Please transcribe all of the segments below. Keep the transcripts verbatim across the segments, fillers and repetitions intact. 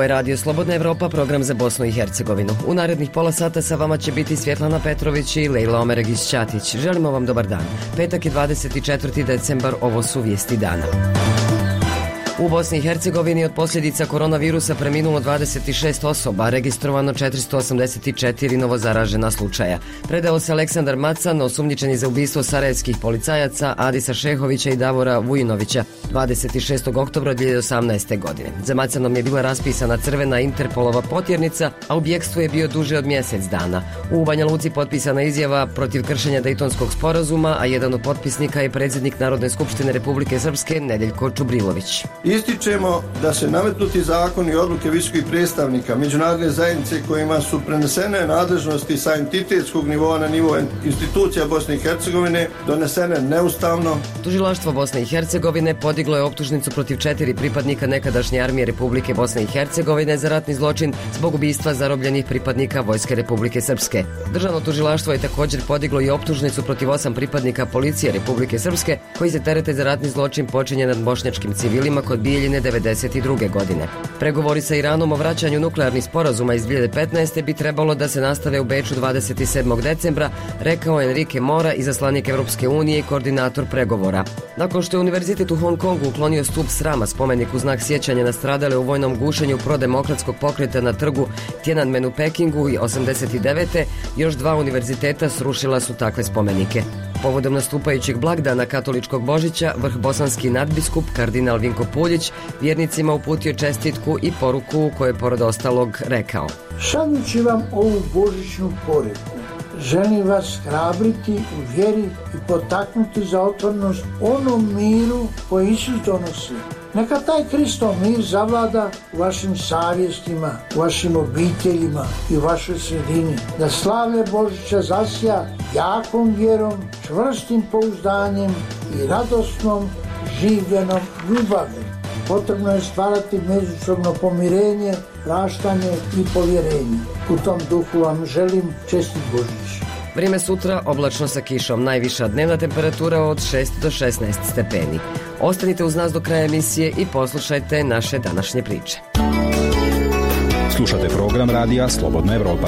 Ovo je Radio Slobodna Evropa, program za Bosnu i Hercegovinu. U narednih pola sata sa vama će biti Svjetlana Petrović i Lejla Omeregić-Ćatić. Želimo vam dobar dan. Petak je dvadeset četvrti decembar, ovo su vijesti dana. U Bosni i Hercegovini od posljedica koronavirusa preminulo dvadeset šest osoba, registrovano četiristo osamdeset četiri novozaražena slučaja. Predao se Aleksandar Macan, osumnjičeni za ubistvo sarajevskih policajaca Adisa Šehovića i Davora Vujinovića dvadeset šestog oktobra dvije hiljade osamnaeste. godine. Za Macanom je bila raspisana crvena Interpolova potjernica, a u bjekstvu je bio duže od mjesec dana. U Banja Luci potpisana izjava protiv kršenja Dejtonskog sporazuma, a jedan od potpisnika je predsjednik Narodne skupštine Republike Srpske Nedeljko Čubrilović. Ističemo da se nametnuti zakoni i odluke visokih predstavnika međunarodne zajednice kojima su prenesene nadležnosti sa entitetskog nivoa na nivo institucija Bosne i Hercegovine donesene neustavno. Tužilaštvo Bosne i Hercegovine podiglo je optužnicu protiv četiri pripadnika nekadašnje armije Republike Bosne i Hercegovine za ratni zločin zbog ubistva zarobljenih pripadnika Vojske Republike Srpske. Državno tužilaštvo je također podiglo i optužnicu protiv osam pripadnika policije Republike Srpske koji se terete za ratni zločin počinjen nad bošnjačkim civilima kod Bijeljine devedeset druge. godine. Pregovori sa Iranom o vraćanju nuklearnih sporazuma iz dvije hiljade petnaeste. bi trebalo da se nastave u Beču dvadeset sedmog decembra, rekao Enrique Mora, izaslanik Evropske unije i koordinator pregovora. Nakon što je Univerzitet u Hong Kongu uklonio stup srama, spomenik u znak sjećanja na stradale u vojnom gušenju prodemokratskog pokreta na trgu Tiananmen u Pekingu i osamdeset devete. još dva univerziteta srušila su takve spomenike. Povodom nastupajućeg blagdana katoličkog Božića, vrh bosanski nadbiskup kardinal Vinko Puljić vjernicima uputio čestitku i poruku u kojoj je pored ostalog rekao: Šaljući vam ovu božićnu poruku, želim vas hrabriti u vjeri i potaknuti za otvorenost onom miru koji Isus donosi. Neka taj Kristov mir zavlada u vašim savjestima, u vašim obiteljima i u vašoj sredini. Da slavlje Božića zasja jakom vjerom, čvrstim pouzdanjem i radosnom življenom ljubavlju. Potrebno je stvarati međusobno pomirenje, praštanje i povjerenje. U tom duhu vam želim čestit Božić. Vrijeme sutra oblačno sa kišom, najviša dnevna temperatura od šest do šesnaest stepeni. Ostanite uz nas do kraja emisije i poslušajte naše današnje priče. Slušate program radija Slobodna Evropa.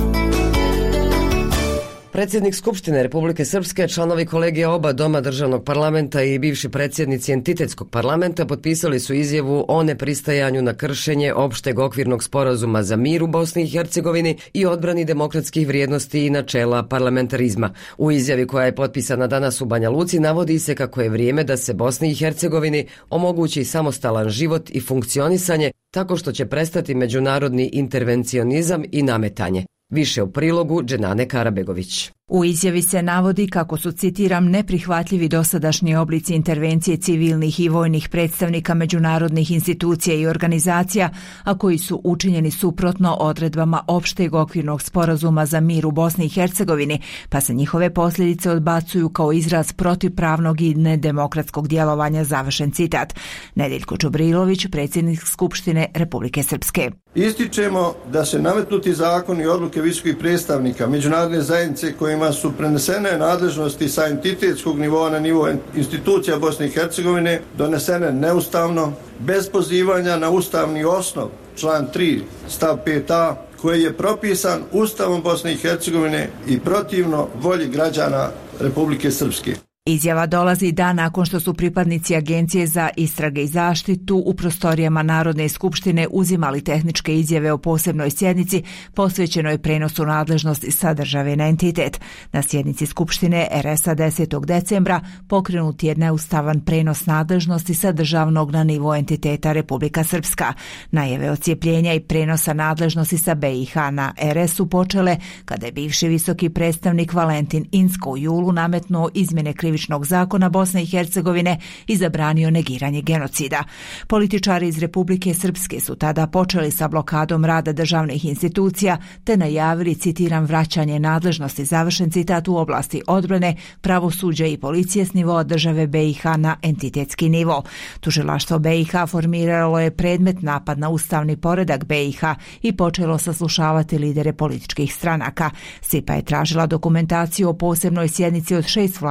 Predsjednik Skupštine Republike Srpske, članovi kolegija oba doma državnog parlamenta i bivši predsjednici entitetskog parlamenta potpisali su izjavu o nepristajanju na kršenje opšteg okvirnog sporazuma za mir u Bosni i Hercegovini i odbrani demokratskih vrijednosti i načela parlamentarizma. U izjavi koja je potpisana danas u Banja Luci navodi se kako je vrijeme da se Bosni i Hercegovini omogući samostalan život i funkcionisanje tako što će prestati međunarodni intervencionizam i nametanje. Više u prilogu Dženane Karabegović. U izjavi se navodi kako su, citiram, neprihvatljivi dosadašnji oblici intervencije civilnih i vojnih predstavnika međunarodnih institucija i organizacija, a koji su učinjeni suprotno odredbama opšteg okvirnog sporazuma za mir u Bosni i Hercegovini, pa se njihove posljedice odbacuju kao izraz protivpravnog i nedemokratskog djelovanja, završen citat. Nedeljko Čubrilović, predsjednik Skupštine Republike Srpske. Ističemo da se nametnuti zakoni i odluke visokih predstavnika međunarodne zajednice kojima su prenesene nadležnosti sa entitetskog nivoa na nivo institucija Bosne i Hercegovine donesene neustavno, bez pozivanja na ustavni osnov, član tri, stav pet a, koji je propisan Ustavom Bosne i Hercegovine i protivno volji građana Republike Srpske. Izjava dolazi dan nakon što su pripadnici Agencije za istrage i zaštitu u prostorijama Narodne skupštine uzimali tehničke izjave o posebnoj sjednici posvećenoj prenosu nadležnosti sa države na entitet. Na sjednici Skupštine er es a desetog decembra pokrenut je neustavan prenos nadležnosti sa državnog na nivo entiteta Republika Srpska. Najave odcijepljenja i prenosa nadležnosti sa be i ha na er es su počele kada je bivši visoki predstavnik Valentin Inzko u julu nametnuo izmjene krivičnog zakona Bosne i Hercegovine i zabranio negiranje genocida. Političari iz Republike Srpske su tada počeli sa blokadom rada državnih institucija te najavili, citiram, vraćanje nadležnosti, završen citat, u oblasti odbrane, pravosuđa i policije s nivoa države be i ha na entitetski nivo. Tužilaštvo be i ha formiralo je predmet napad na ustavni poredak be i ha i počelo saslušavati lidere političkih stranaka. S i pe a je tražila dokumentaciju o posebnoj sjednici od šest vladajućih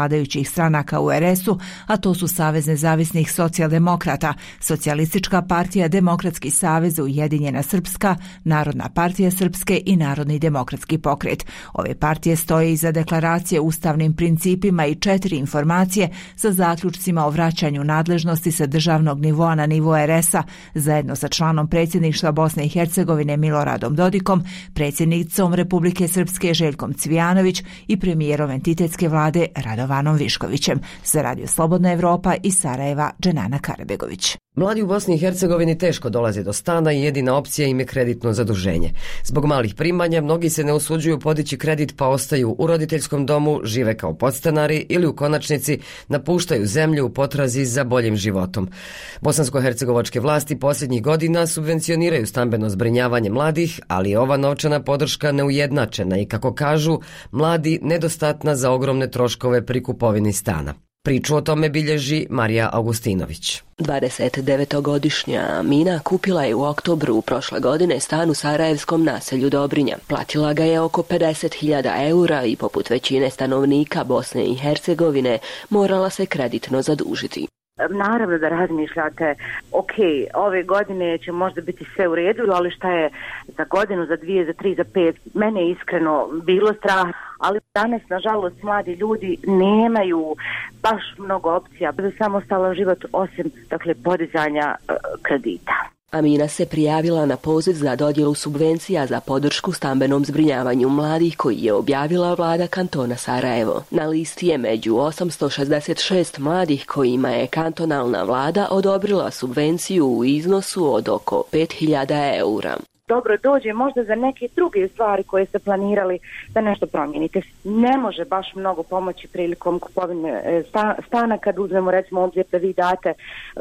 stranaka u er es-u, a to su Savez nezavisnih socijaldemokrata, Socijalistička partija, Demokratski savez, Ujedinjena Srpska, Narodna partija Srpske i Narodni demokratski pokret. Ove partije stoje iza deklaracije ustavnim principima i četiri informacije sa zaključcima o vraćanju nadležnosti sa državnog nivoa na nivo er es-a, zajedno sa članom predsjedništva Bosne i Hercegovine Miloradom Dodikom, predsjednicom Republike Srpske Željkom Cvijanović i premijerom entitetske vlade Radovanom Viškovićem. Za Radio Slobodna Evropa iz Sarajeva, Dženana Karabegović. Mladi u Bosni i Hercegovini teško dolaze do stana i jedina opcija im je kreditno zaduženje. Zbog malih primanja mnogi se ne usuđuju podići kredit pa ostaju u roditeljskom domu, žive kao podstanari ili u konačnici napuštaju zemlju u potrazi za boljim životom. Bosansko-hercegovačke vlasti posljednjih godina subvencioniraju stambeno zbrinjavanje mladih, ali je ova novčana podrška neujednačena i, kako kažu mladi, nedostatna za ogromne troškove pri kupovini stana. Priču o tome bilježi Marija Augustinović. dvadesetdevetogodišnja Amina kupila je u oktobru prošle godine stan u sarajevskom naselju Dobrinja. Platila ga je oko pedeset hiljada eura i poput većine stanovnika Bosne i Hercegovine morala se kreditno zadužiti. Naravno da razmišljate, ok, ove godine će možda biti sve u redu, ali šta je za godinu, za dvije, za tri, za pet. Mene je iskreno bilo strah, ali danas, nažalost, mladi ljudi nemaju baš mnogo opcija za samostalan život osim, dakle, podizanja uh, kredita. Amina se prijavila na poziv za dodjelu subvencija za podršku stambenom zbrinjavanju mladih koji je objavila vlada kantona Sarajevo. Na listi je među osamsto šezdeset šest mladih kojima je kantonalna vlada odobrila subvenciju u iznosu od oko pet hiljada eura. Dobro dođe možda za neke druge stvari koje ste planirali da nešto promijenite. Ne može baš mnogo pomoći prilikom kupovine stana kad uzmemo recimo obzir da vi date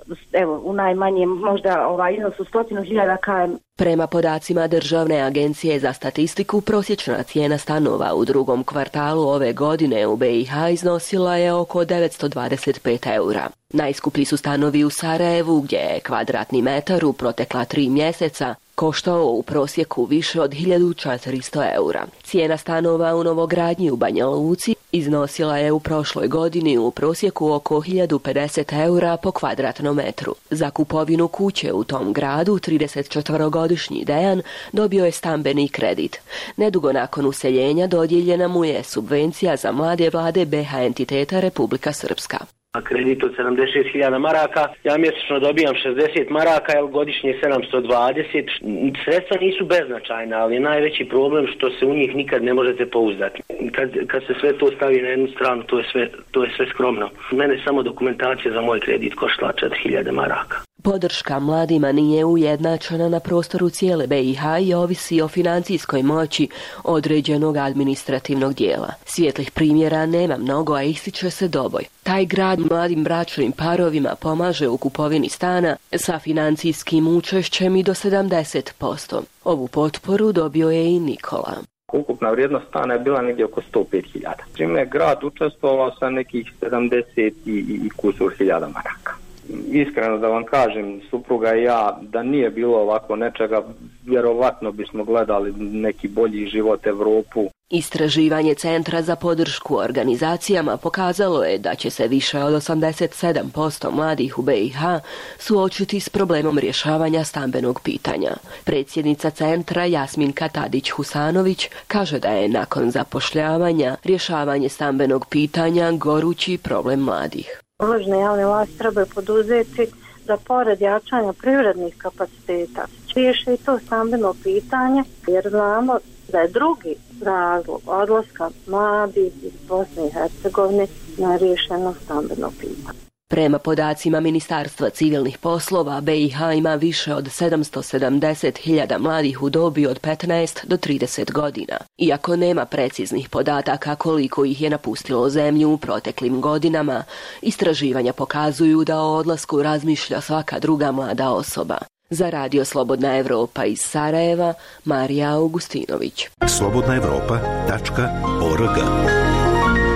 evo u najmanjem možda ovaj iznos u stotinu hiljada kajem. Prema podacima Državne agencije za statistiku, prosječna cijena stanova u drugom kvartalu ove godine u be i ha iznosila je oko devetsto dvadeset pet eura. Najskuplji su stanovi u Sarajevu, gdje je kvadratni metar u protekla tri mjeseca koštao u prosjeku više od hiljadu četiristo eura. Cijena stanova u novogradnji u Banja Luci iznosila je u prošloj godini u prosjeku oko hiljadu pedeset eura po kvadratnom metru. Za kupovinu kuće u tom gradu tridesetčetverogodišnji Dejan dobio je stambeni kredit. Nedugo nakon useljenja dodijeljena mu je subvencija za mlade vlade be ha entiteta Republika Srpska. A kredit od sedamdeset hiljada maraka, ja mjesečno dobijam šezdeset maraka, jer godišnje sedamsto dvadeset. Sredstva nisu beznačajna, ali je najveći problem što se u njih nikad ne možete pouzdati. Kad, kad se sve to stavi na jednu stranu, to je sve, to je sve skromno. Mene samo dokumentacija za moj kredit koštala četiri hiljade maraka. Podrška mladima nije ujednačena na prostoru cijele be i ha i ovisi o financijskoj moći određenog administrativnog dijela. Svijetlih primjera nema mnogo, a ističe se Doboj. Taj grad mladim bračnim parovima pomaže u kupovini stana sa financijskim učešćem i do sedamdeset posto. Ovu potporu dobio je i Nikola. Ukupna vrijednost stana je bila negdje oko sto pet hiljada. Čime je grad učestvovao sa nekih sedamdeset i, i kusur hiljada maraka. Iskreno da vam kažem, supruga i ja, da nije bilo ovako nečega, vjerovatno bismo gledali neki bolji život Evropu. Istraživanje Centra za podršku organizacijama pokazalo je da će se više od osamdeset sedam posto mladih u be i ha suočiti s problemom rješavanja stambenog pitanja. Predsjednica centra Jasminka Tadić-Husanović kaže da je nakon zapošljavanja rješavanje stambenog pitanja gorući problem mladih. Nadležne javne vlasti trebaju poduzeti da pored jačanja privrednih kapaciteta riješe i to stambeno pitanje, jer znamo da je drugi razlog odlaska mladih iz Bosne i Hercegovine na riješeno stambeno pitanje. Prema podacima Ministarstva civilnih poslova, be i ha ima više od sedamsto sedamdeset hiljada mladih u dobi od petnaest do trideset godina. Iako nema preciznih podataka koliko ih je napustilo zemlju u proteklim godinama, istraživanja pokazuju da o odlasku razmišlja svaka druga mlada osoba. Za Radio Slobodna Evropa iz Sarajeva, Marija Augustinović. slobodna evropa tačka org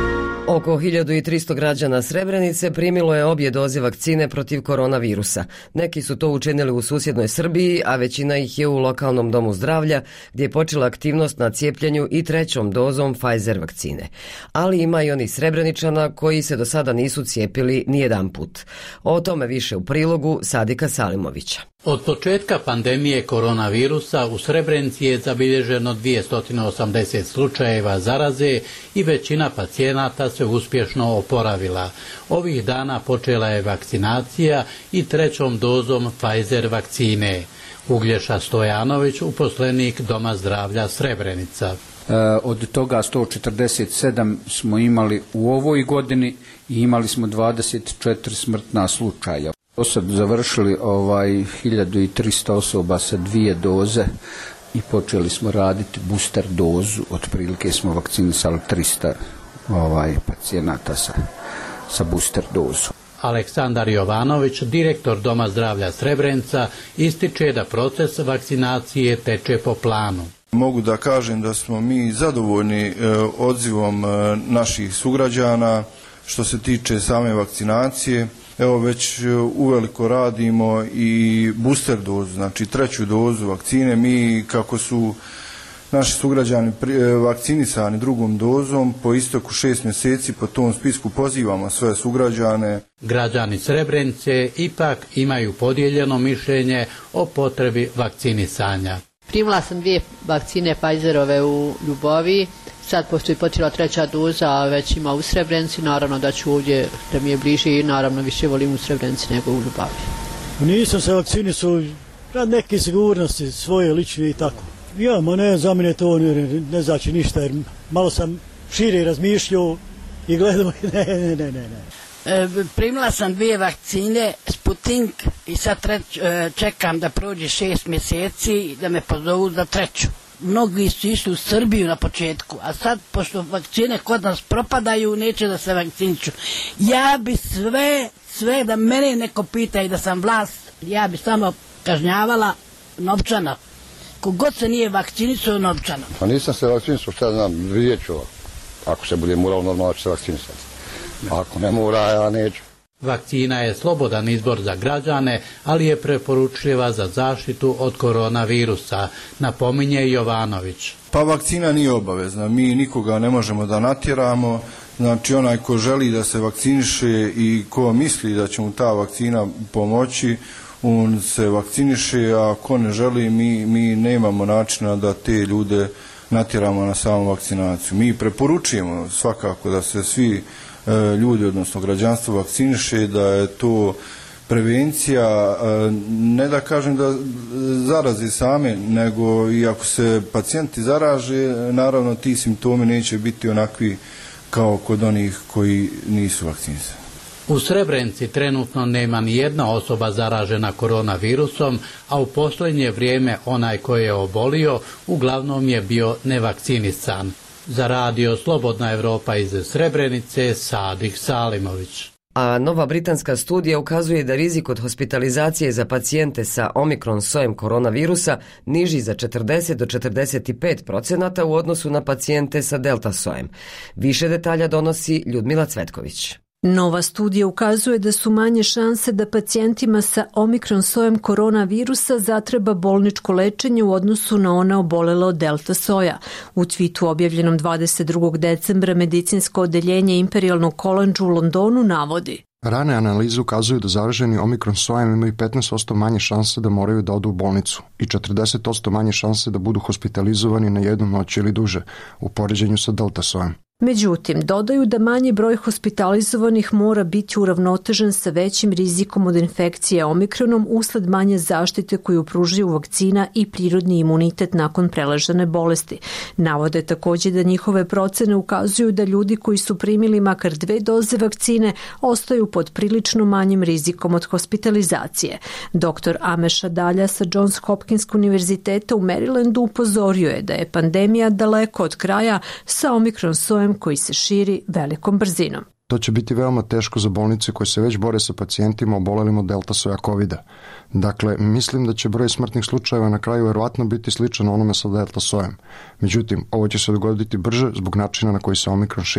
Oko hiljadu tristo građana Srebrenice primilo je obje doze vakcine protiv koronavirusa. Neki su to učinili u susjednoj Srbiji, a većina ih je u lokalnom domu zdravlja, gdje je počela aktivnost na cijepljenju i trećom dozom Pfizer vakcine. Ali ima i oni Srebreničana koji se do sada nisu cijepili nijedan put. O tome više u prilogu Sadika Salimovića. Od početka pandemije koronavirusa u Srebrenici je zabilježeno dvjesto osamdeset slučajeva zaraze i većina pacijenata se uspješno oporavila. Ovih dana počela je vakcinacija i trećom dozom Pfizer vakcine. Uglješa Stojanović, uposlenik Doma zdravlja Srebrenica. Od toga sto četrdeset sedam smo imali u ovoj godini i imali smo dvadeset četiri smrtna slučaja. Do sad završili ovaj hiljadu tristo osoba sa dvije doze i počeli smo raditi booster dozu. Otprilike smo vakcinisali tristo ovaj, pacijenata sa, sa booster dozu. Aleksandar Jovanović, direktor Doma zdravlja Srebrenica, ističe da proces vakcinacije teče po planu. Mogu da kažem da smo mi zadovoljni e, odzivom e, naših sugrađana što se tiče same vakcinacije. Evo već uveliko radimo i booster dozu, znači treću dozu vakcine. Mi kako su naši sugrađani vakcinisani drugom dozom, po isteku šest mjeseci po tom spisku pozivamo sve sugrađane. Građani Srebrenice ipak imaju podijeljeno mišljenje o potrebi vakcinisanja. Primila sam dvije vakcine Pfizerove u Ljubovi, sad postoji počela treća doza, a već ima u Srebrenici, naravno da ću ovdje, da mi je bliže i naravno više volim u Srebrenici nego u Ljubovi. Nisam se vakcinisao rad neke sigurnosti, svoje lične i tako. Ja, ma ne, za mene to ne, ne znači ništa, jer malo sam šire razmišljao i gledao, ne, ne, ne, ne. E, primila sam dvije vakcine, Sputnik, i sad treć, e, čekam da prođe šest mjeseci i da me pozovu za treću. Mnogi su išli u Srbiju na početku, a sad, pošto vakcine kod nas propadaju, neće da se vakciniću. Ja bi sve, sve da mene neko pita i da sam vlast, ja bi samo kažnjavala novčano. Kogod se nije vakcinisao, novčano. Pa nisam se vakcinisao, šta znam, vidjet ću. Ako se bude moralo, normalno ću se vakcinisati. Ako ne mora, ja neću. Vakcina je slobodan izbor za građane, ali je preporučljiva za zaštitu od koronavirusa, napominje Jovanović. Pa vakcina nije obavezna, mi nikoga ne možemo da natjeramo, znači onaj ko želi da se vakciniše i ko misli da će mu ta vakcina pomoći, on se vakciniše, a ko ne želi, mi, mi nemamo načina da te ljude natjeramo na samu vakcinaciju. Mi preporučujemo svakako da se svi ljudi, odnosno građanstvo, vakciniše, da je to prevencija, ne da kažem da zarazi same, nego i ako se pacijenti zaraže, naravno ti simptomi neće biti onakvi kao kod onih koji nisu vakcinisani. U Srebrenici trenutno nema ni jedna osoba zaražena koronavirusom, a u posljednje vrijeme onaj koji je obolio uglavnom je bio nevakcinisan. Za radio Slobodna Evropa iz Srebrenice, Sadik Salimović. A nova britanska studija ukazuje da rizik od hospitalizacije za pacijente sa omikron sojem koronavirusa niži za četrdeset do četrdeset pet procenata u odnosu na pacijente sa delta sojem. Više detalja donosi Ljudmila Cvetković. Nova studija ukazuje da su manje šanse da pacijentima sa omikron sojem koronavirusa zatreba bolničko lečenje u odnosu na one obolele od delta soja. U twitu objavljenom dvadeset drugog decembra medicinsko odeljenje Imperialnog College u Londonu navodi: Rane analize ukazuju da zaraženi omikron sojem imaju petnaest posto manje šanse da moraju da odu u bolnicu i četrdeset posto manje šanse da budu hospitalizovani na jednu noć ili duže u poređenju sa delta sojem. Međutim, dodaju da manji broj hospitalizovanih mora biti uravnotežen sa većim rizikom od infekcije omikronom usled manje zaštite koju pružaju vakcina i prirodni imunitet nakon preležane bolesti. Navode također da njihove procene ukazuju da ljudi koji su primili makar dve doze vakcine ostaju pod prilično manjim rizikom od hospitalizacije. Doktor Ameša Dalja sa Johns Hopkins univerziteta u Marylandu upozorio je da je pandemija daleko od kraja sa omikron sojem koji se širi velikom brzinom. To će biti veoma teško za bolnice koje se već bore sa pacijentima obolelim od delta soja covida. Dakle, mislim da će broj smrtnih slučajeva na kraju verovatno biti sličan onome sa delta sojem. Međutim, ovo će se dogoditi brže zbog načina na koji se omikron širi.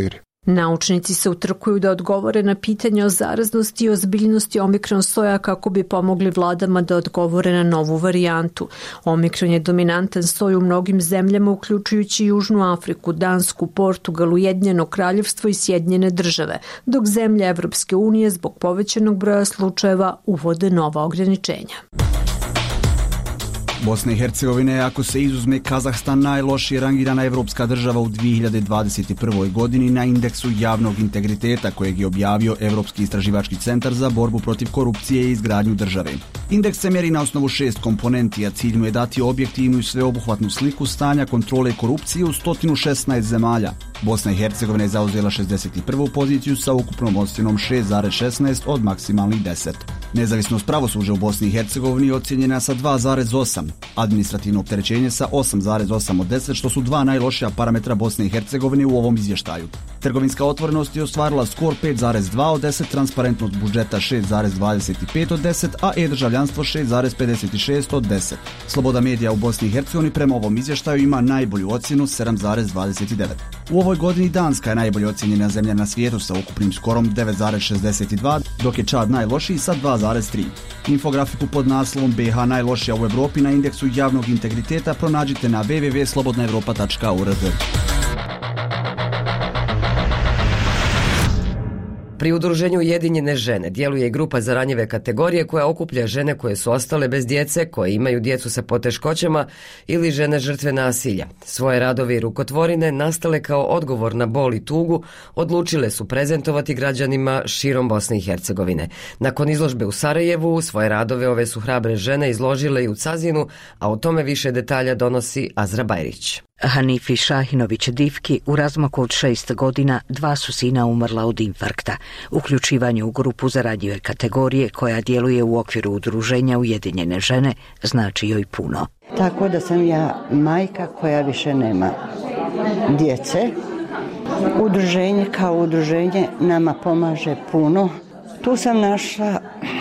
Naučnici se utrkuju da odgovore na pitanje o zaraznosti i ozbiljnosti omikron soja kako bi pomogli vladama da odgovore na novu varijantu. Omikron je dominantan soj u mnogim zemljama, uključujući Južnu Afriku, Dansku, Portugal, Ujedinjeno kraljevstvo i Sjedinjene države, dok zemlje Evropske unije zbog povećanog broja slučajeva uvode nova ograničenja. Bosna i Hercegovina je, ako se izuzme Kazahstan, najlošije rangirana evropska država u dvije hiljade dvadeset prvoj. godini na indeksu javnog integriteta kojeg je objavio Evropski istraživački centar za borbu protiv korupcije i izgradnju države. Indeks se mjeri na osnovu šest komponenti, a cilj mu je dati objektivnu i sveobuhvatnu sliku stanja kontrole korupcije u sto šesnaest zemalja. Bosna i Hercegovina je zauzela šezdeset prvu poziciju sa ukupnom ocjenom šest zarez šesnaest od maksimalnih deset. Nezavisnost pravosuđa u Bosni i Hercegovini je ocjenjena sa dva zarez osam, administrativno opterećenje sa osam zarez osam od deset, što su dva najlošija parametra Bosne i Hercegovine u ovom izvještaju. Trgovinska otvorenost je ostvarila skor pet zarez dva od deset, transparentnost budžeta šest zarez dvadeset pet od deset, a e-državljanstvo šest zarez pedeset šest od deset. Sloboda medija u Bosni i Hercegovini prema ovom izvještaju ima najbolju ocjenu sedam zarez dvadeset devet. U ovoj godini Danska je najbolje ocjenjena zemlja na svijetu sa ukupnim skorom devet zarez šezdeset dva, dok je Čad najlošiji sa dva zarez tri. Infografiku pod naslovom B H najlošija u Evropi na indeksu javnog integriteta pronađite na w w w tačka slobodna evropa tačka o r g. Pri udruženju Ujedinjene žene djeluje i grupa za ranjive kategorije koja okuplja žene koje su ostale bez djece, koje imaju djecu sa poteškoćama ili žene žrtve nasilja. Svoje radove i rukotvorine, nastale kao odgovor na bol i tugu, odlučile su prezentovati građanima širom Bosne i Hercegovine. Nakon izložbe u Sarajevu, svoje radove ove su hrabre žene izložile i u Cazinu, a o tome više detalja donosi Azra Bajrić. Hanifi Šahinović Divki u razmaku od šest godina dva su sina umrla od infarkta. Uključivanje u grupu za ranjive kategorije koja djeluje u okviru udruženja Ujedinjene žene znači joj puno. Tako da sam ja majka koja više nema djece. Udruženje kao udruženje nama pomaže puno. Tu sam našla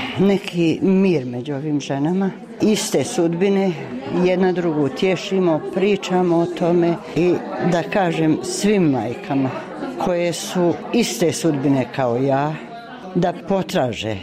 neki mir među ovim ženama. Iste sudbine, jedna drugu tješimo, pričamo o tome i da kažem svim majkama koje su iste sudbine kao ja, da potraže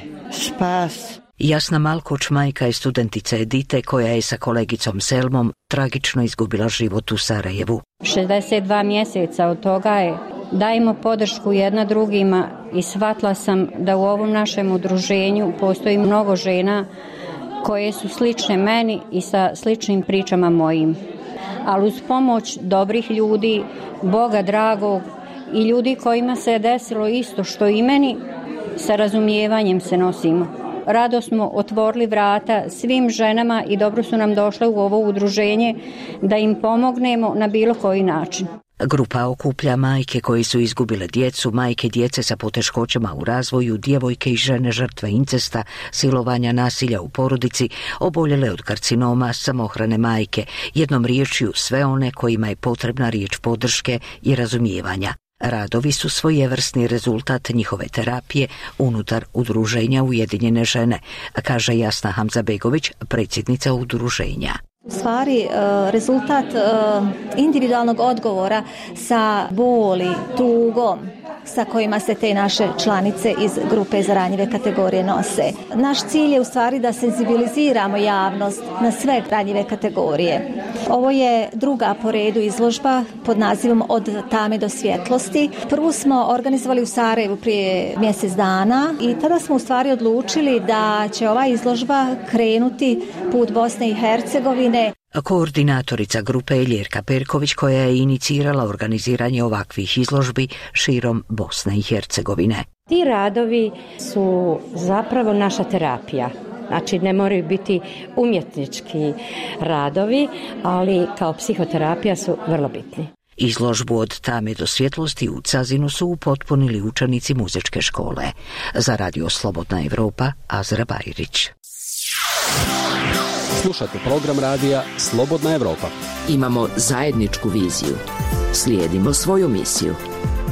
spas. Jasna Malkoč, majka i studentica Edite, koja je sa kolegicom Selmom tragično izgubila život u Sarajevu. šezdeset dva mjeseca od toga je dajemo podršku jedna drugima i shvatila sam da u ovom našem udruženju postoji mnogo žena koje su slične meni i sa sličnim pričama mojim. Ali uz pomoć dobrih ljudi, Boga dragog i ljudi kojima se je desilo isto što i meni, sa razumijevanjem se nosimo. Rado smo otvorili vrata svim ženama i dobro su nam došle u ovo udruženje da im pomognemo na bilo koji način. Grupa okuplja majke koji su izgubile djecu, majke djece sa poteškoćama u razvoju, djevojke i žene žrtve incesta, silovanja, nasilja u porodici, oboljele od karcinoma, samohrane majke, jednom riječju sve one kojima je potrebna riječ podrške i razumijevanja. Radovi su svojevrsni rezultat njihove terapije unutar udruženja Ujedinjene žene, kaže Jasna Hamzabegović, predsjednica udruženja. U stvari rezultat individualnog odgovora sa boli, tugom sa kojima se te naše članice iz grupe za ranjive kategorije nose. Naš cilj je u stvari da senzibiliziramo javnost na sve ranjive kategorije. Ovo je druga po redu izložba pod nazivom Od tame do svjetlosti. Prvu smo organizovali u Sarajevu prije mjesec dana i tada smo u stvari odlučili da će ova izložba krenuti put Bosne i Hercegovine. Koordinatorica grupe je Ljerka Perković, koja je inicirala organiziranje ovakvih izložbi širom Bosne i Hercegovine. Ti radovi su zapravo naša terapija. Znači ne moraju biti umjetnički radovi, ali kao psihoterapija su vrlo bitni. Izložbu Od tame do svjetlosti u Cazinu su upotpunili učenici muzičke škole. Za Radio Slobodna Evropa, Azra Bajrić. Slušate program radija Slobodna Evropa. Imamo zajedničku viziju. Slijedimo svoju misiju.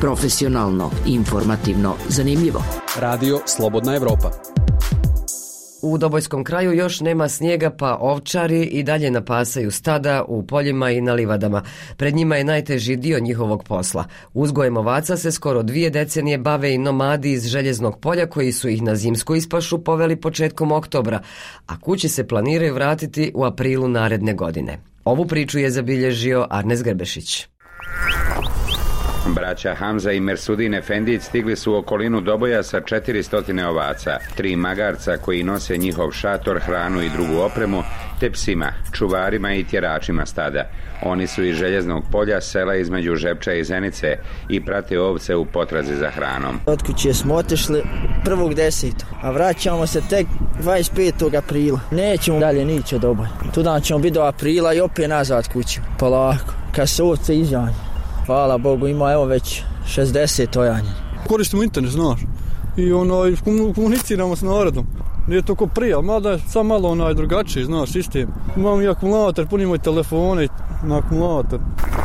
Profesionalno, informativno, zanimljivo. Radio Slobodna Evropa. U Dobojskom kraju još nema snijega, pa ovčari i dalje napasaju stada u poljima i na livadama. Pred njima je najteži dio njihovog posla. Uzgojem ovaca se skoro dvije decenije bave i nomadi iz Željeznog polja koji su ih na zimsku ispašu poveli početkom oktobra, a kući se planiraju vratiti u aprilu naredne godine. Ovu priču je zabilježio Arnes Grbešić. Braća Hamza i Mersudin Efendić stigli su u okolinu Doboja sa četiristo ovaca, tri magarca koji nose njihov šator, hranu i drugu opremu, te psima, čuvarima i tjeračima stada. Oni su iz Željeznog polja, sela između Žepča i Zenice, i prate ovce u potrazi za hranom. Od kuće smo otišli prvog desetog, a vraćamo se tek dvadeset petog aprila. Nećemo dalje nići od Doboja. Tudan ćemo biti do aprila i opet nazad kuću, polako, kad se ovce izjanje. Hvala Bogu, ima evo već šezdeset ojanja. Koristimo internet, znaš, i onaj, komuniciramo s narodom. Nije to ko prije, mada je sam malo onaj drugačiji, znaš, sistem. Imam i akumulator, punimo i telefone na akumulator.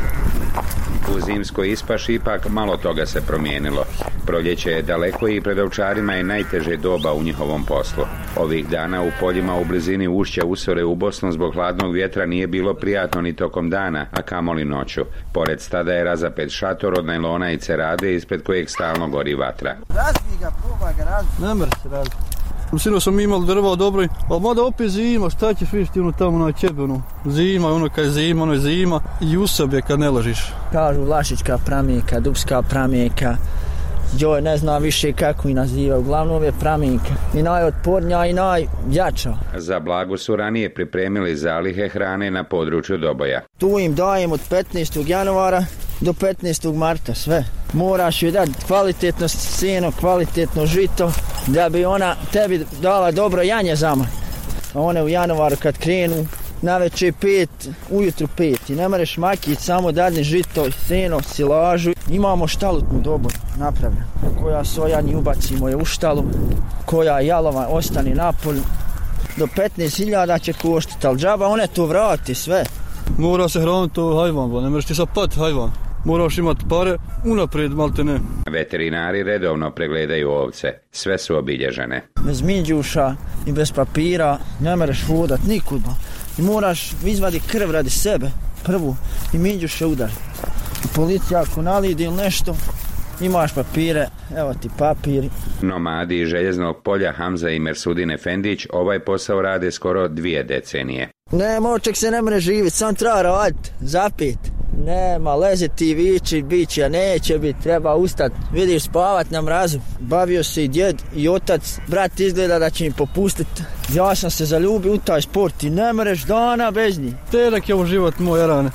U zimskoj ispaši ipak malo toga se promijenilo. Proljeće je daleko i pred ovčarima je najteže doba u njihovom poslu. Ovih dana u poljima u blizini ušća Usore u Bosnu zbog hladnog vjetra nije bilo prijatno ni tokom dana, a kamoli noću. Pored stada je razapet šator od najlona i cerade ispred kojeg stalno gori vatra. Razbi ga, proba ga, razbi. Ne mre se razbi. Sino sam imali drva dobro, ali mada opet zima, šta ćeš vidjeti ono tamo na ćebe, ono, zima, ono kad je zima, ono je zima i usab je kad ne ležiš. Kažu Vlašićka pramijeka, Dubska pramijeka, joj ne znam više kako i naziva, uglavnom je pramijeka i najotpornija i najjača. Za Blagu su ranije pripremili zalihe hrane na području Doboja. Tu im dajem od petnaestog januara do petnaestog marta sve. Moraš joj dati kvalitetno seno, kvalitetno žito, da bi ona tebi dala dobro janje zamaj. A one u januaru kad krenu, navečer pet, ujutru pet. I ne moreš makiti, samo dadni žito, seno, silažu. Imamo štalutnu dobu napravljenu, koja sojani ubacimo je u štalu, koja jalova ostane na polju. Do petnaest hiljada će koštiti, ali džaba one to vrati sve. Mora se hraniti to hajvan, ne možeš ti sad pat hajvan. Moraš imati pare, unaprijed malte ne. Veterinari redovno pregledaju ovce, sve su obilježene. Bez minđuša i bez papira ne mereš vodat nikud. I moraš izvadi krv radi sebe, prvu, i minđuše udari. Policija ako nalidi ili nešto, imaš papire, evo ti papiri. Nomadi iz Željeznog polja Hamza i Mersudin Efendić ovaj posao rade skoro dvije decenije. Ne, moček se ne mre živjeti, sam treba raditi, zapit. Nema, leze ti vići, biće, neće biti, treba ustati, vidiš, spavat na mrazu. Bavio se i djed i otac, brat izgleda da će mi popustiti. Ja sam se zaljubio u taj sport i ne mreš dana bez njih. Terak je ovo život moj, rane.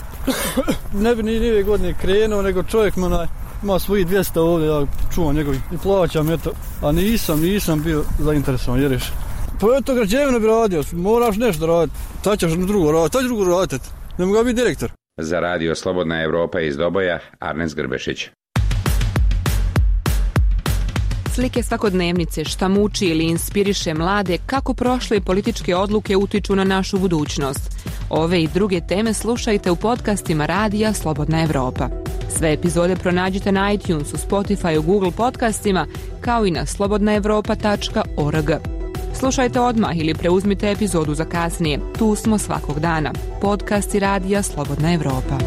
Ne bi ni nove godine krenuo, nego čovjek ima, ima svojih dvjesto ovdje, ja čuvam njegovih i plaćam, eto. A nisam, nisam bio zainteresovan, jeriš. Pa eto, građevino bi radio, moraš nešto raditi. Tad ćeš drugo raditi, tad ćeš drugo raditi, ne mogu biti direktor. Za radio Slobodna Evropa iz Doboja, Arnes Grbešić. Slike svakodnevnice, šta muči ili inspiriše mlade, kako prošle političke odluke utiču na našu budućnost. Ove i druge teme slušajte u podcastima radija Slobodna Evropa. Sve epizode pronađite na iTunesu, Spotify, Google podcastima, kao i na slobodna evropa tačka org. Slušajte odmah ili preuzmite epizodu za kasnije. Tu smo svakog dana. Podcasti radija Slobodna Evropa.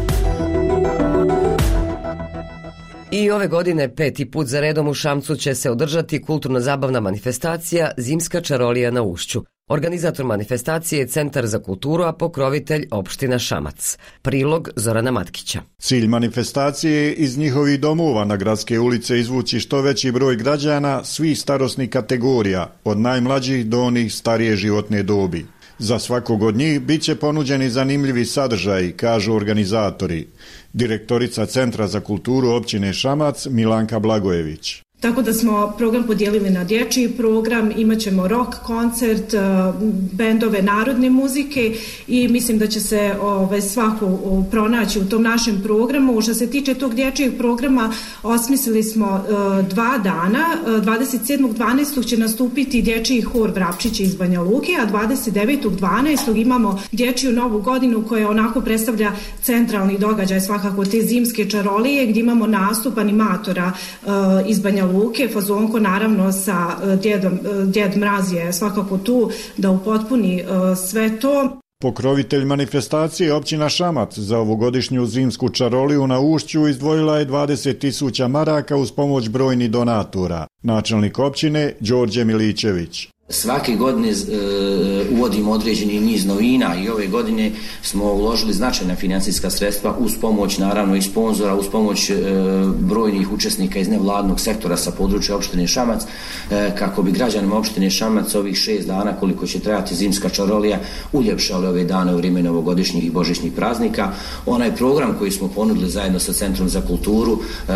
I ove godine peti put za redom u Šamcu će se održati kulturno-zabavna manifestacija Zimska čarolija na Ušću. Organizator manifestacije je Centar za kulturu, a pokrovitelj opština Šamac. Prilog Zorana Matkića. Cilj manifestacije je iz njihovih domova na gradske ulice izvući što veći broj građana svih starosnih kategorija, od najmlađih do onih starije životne dobi. Za svakog od njih bit će ponuđeni zanimljivi sadržaji, kažu organizatori. Direktorica Centra za kulturu općine Šamac Milanka Blagojević. Tako da smo program podijelili na dječji program, imat ćemo rock koncert, bendove narodne muzike i mislim da će se ove, svako pronaći u tom našem programu. Što se tiče tog dječjeg programa, osmislili smo e, dva dana. dvadeset sedmog dvanaestog će nastupiti dječji hor Vrapčići iz Banja Luke, a dvadeset devetog dvanaestog imamo dječju novu godinu koja onako predstavlja centralni događaj svakako te zimske čarolije, gdje imamo nastup animatora e, iz Banja Luke. Luke. Fazonko naravno sa djedom, Djed Mraz je svakako tu da upotpuni sve to. Pokrovitelj manifestacije općina Šamac za ovogodišnju zimsku čaroliju na Ušću izdvojila je dvadeset tisuća maraka uz pomoć brojnih donatora. Načelnik općine Đorđe Milićević. Svake godine e, uvodimo određeni niz novina i ove godine smo uložili značajna financijska sredstva uz pomoć naravno i sponzora, uz pomoć e, brojnih učesnika iz nevladnog sektora sa područja opštine Šamac, e, kako bi građanima opštine Šamac ovih šest dana koliko će trajati zimska čarolija uljepšali ove dane u vrijeme novogodišnjih i božićnih praznika. Onaj program koji smo ponudili zajedno sa Centrom za kulturu e, e,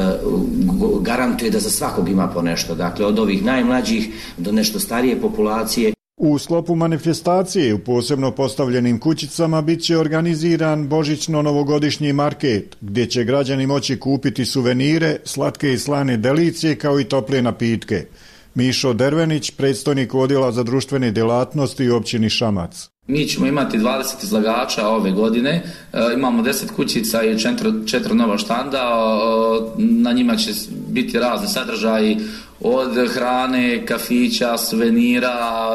garantuje da za svakog ima po nešto. Dakle, od ovih najmlađih do nešto starije populacije. U sklopu manifestacije u posebno postavljenim kućicama bit će organiziran božićno-novogodišnji market, gdje će građani moći kupiti suvenire, slatke i slane delicije kao i tople napitke. Mišo Dervenić, predstojnik odjela za društvene djelatnosti u općini Šamac. Mi ćemo imati dvadeset izlagača ove godine, e, imamo deset kućica i četiri nova štanda, e, na njima će biti razni sadržaji od hrane, kafića, suvenira,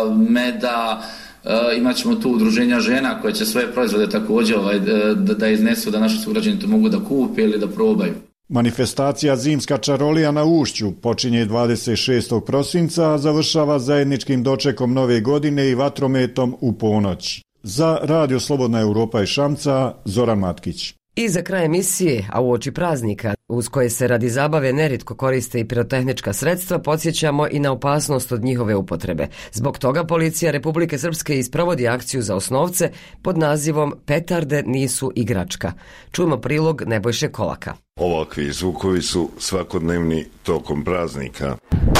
meda, e, imat ćemo tu udruženja žena koje će svoje proizvode također ovaj, da, da iznesu, da naši sugrađani to mogu da kupe ili da probaju. Manifestacija Zimska čarolija na Ušću počinje dvadeset šestog prosinca, a završava zajedničkim dočekom nove godine i vatrometom u ponoć. Za Radio Slobodna Europa iz Šamca, Zoran Matkić. I za kraj emisije, a uoči praznika, uz koje se radi zabave neritko koriste i pirotehnička sredstva, podsjećamo i na opasnost od njihove upotrebe. Zbog toga Policija Republike Srpske isprovodi akciju za osnovce pod nazivom Petarde nisu igračka. Čujemo prilog Nebojše Kolaka. Ovakvi zvukovi su svakodnevni tokom praznika.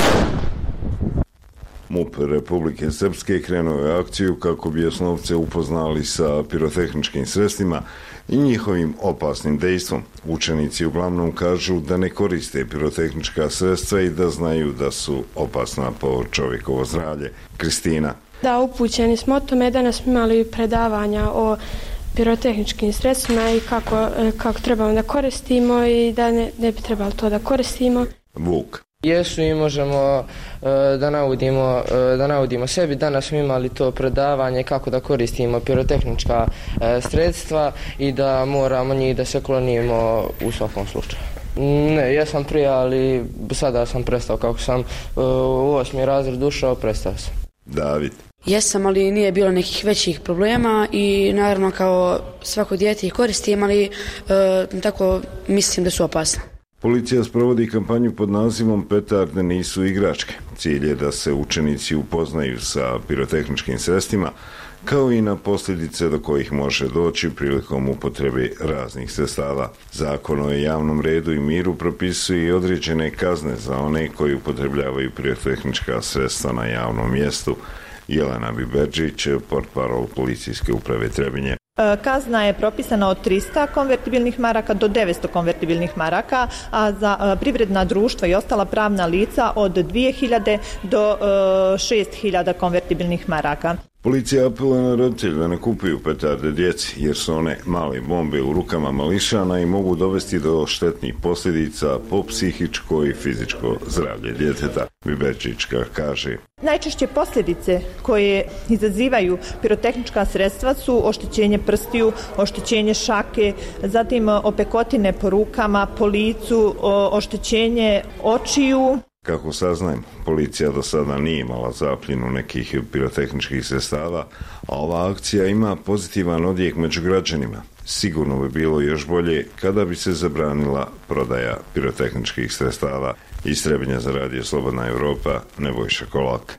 MUP Republike Srpske krenuo je akciju kako bi osnovce upoznali sa pirotehničkim sredstvima i njihovim opasnim dejstvom. Učenici uglavnom kažu da ne koriste pirotehnička sredstva i da znaju da su opasna po čovjekovo zdravlje. Kristina. Da, upućeni smo o tome, danas smo imali predavanja o pirotehničkim sredstvima i kako, kako trebamo da koristimo i da ne, ne bi trebalo to da koristimo. Vuk. Jesu i možemo uh, da naudimo, uh, da naudimo sebi. Danas smo imali to predavanje kako da koristimo pirotehnička uh, sredstva i da moramo njih da se klonimo u svakom slučaju. Ne, ja sam prije, ali sada sam prestao. Kako sam uh, u osmi razred ušao, prestao sam. David. Jesam, ali nije bilo nekih većih problema i naravno kao svako dijete ih koristim, ali uh, tako mislim da su opasne. Policija sprovodi kampanju pod nazivom Petarde nisu igračke. Cilj je da se učenici upoznaju sa pirotehničkim sredstvima, kao i na posljedice do kojih može doći prilikom upotrebe raznih sredstava. Zakon o javnom redu i miru propisuje i određene kazne za one koji upotrebljavaju pirotehnička sredstva na javnom mjestu. Jelena Biberđić, portparol Policijske uprave Trebinje. Kazna je propisana od trista konvertibilnih maraka do devetsto konvertibilnih maraka, a za privredna društva i ostala pravna lica od dvije hiljade do šest hiljada konvertibilnih maraka. Policija apeluje na roditelje da ne kupuju petarde djeci, jer su one male bombe u rukama mališana i mogu dovesti do štetnih posljedica po psihičko i fizičko zdravlje djeteta. Biberčićka kaže. Najčešće posljedice koje izazivaju pirotehnička sredstva su oštećenje prstiju, oštećenje šake, zatim opekotine po rukama, po licu, oštećenje očiju. Kako saznajem, policija do sada nije imala zapljenu nekih pirotehničkih sredstava, a ova akcija ima pozitivan odjek među građanima. Sigurno bi bilo još bolje kada bi se zabranila prodaja pirotehničkih sredstava. Iz Trebinja za Radio Slobodna Europa, Nebojša Kolak.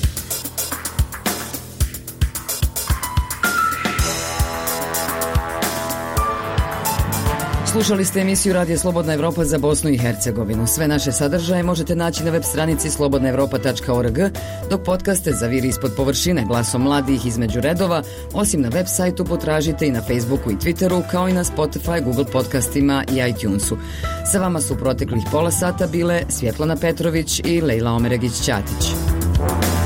Slušali ste emisiju Radio Slobodna Evropa za Bosnu i Hercegovinu. Sve naše sadržaje možete naći na web stranici slobodna evropa tačka org, dok podcaste za Viri ispod površine, glasom mladih između redova, osim na web sajtu potražite i na Facebooku i Twitteru, kao i na Spotify, Google podcastima i iTunesu. Sa vama su proteklih pola sata bile Svjetlana Petrović i Lejla Omeregić-Ćatić.